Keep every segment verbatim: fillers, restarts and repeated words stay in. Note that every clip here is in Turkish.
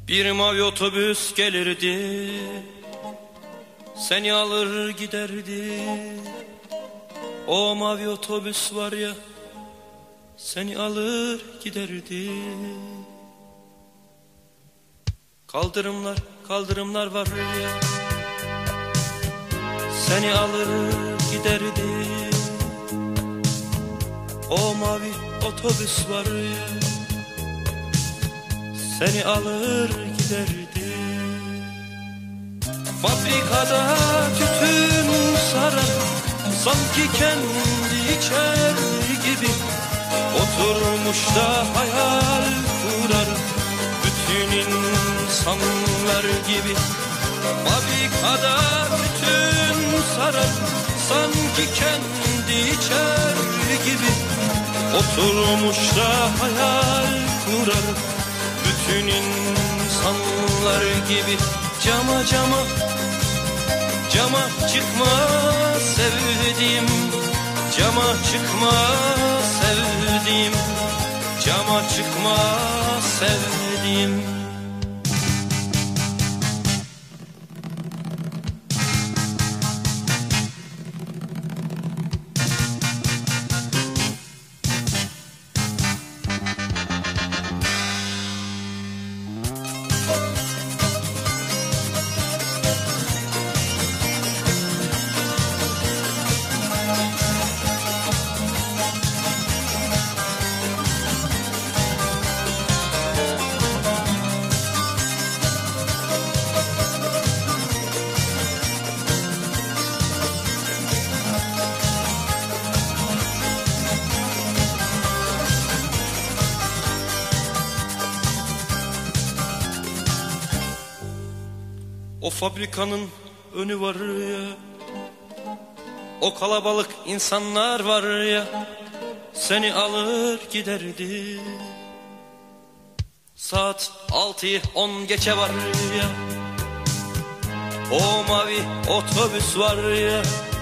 Bir mavi otobüs gelirdi, seni alır giderdi. O mavi otobüs var ya, seni alır giderdi. Kaldırımlar, kaldırımlar var ya, seni alır giderdi. O mavi otobüs var ya, seni alır giderdi. Fabrikada tütün sarar, sanki kendi içer gibi. Oturmuş da hayal kurar, bütün insanlar gibi. Fabrikada tütün sarar, sanki kendi içer gibi. Oturmuş da hayal kurar, bütün insanlar gibi. Cama cama, cama çıkma sevdiğim, cama çıkma sevdiğim, cama çıkma sevdiğim. O fabrikanın önü var ya, o kalabalık insanlar var ya, seni alır giderdi. Saat altıyı on geçe var ya, o mavi otobüs var ya,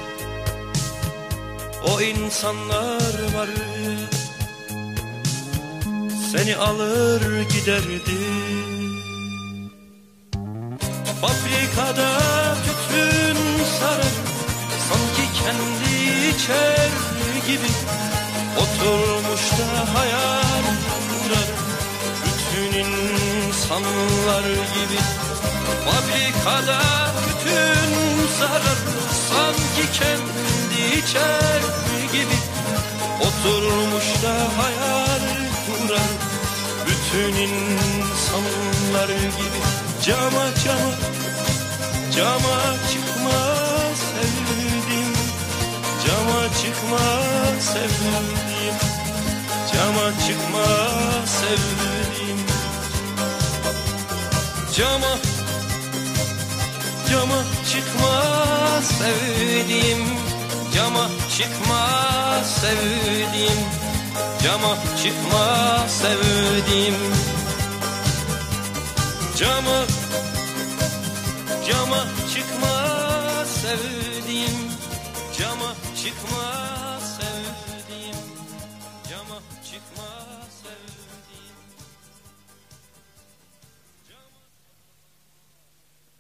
o insanlar var ya, seni alır giderdi. Fabrikada tütün sarar, sanki kendi içer gibi. Oturmuş da hayal kurar, bütün insanlar gibi. Fabrikada tütün sarar, sanki kendi içer gibi. Oturmuş da hayal kurar, bütün insanlar gibi. Cama cama, cama çıkma sevdim, cama çıkma sevdim, cama çıkma sevdim. Cama, cama çıkma sevdim, cama çıkma sevdim, cama çıkma sevdim. Cama, cama çıkma sevdim, cama çıkma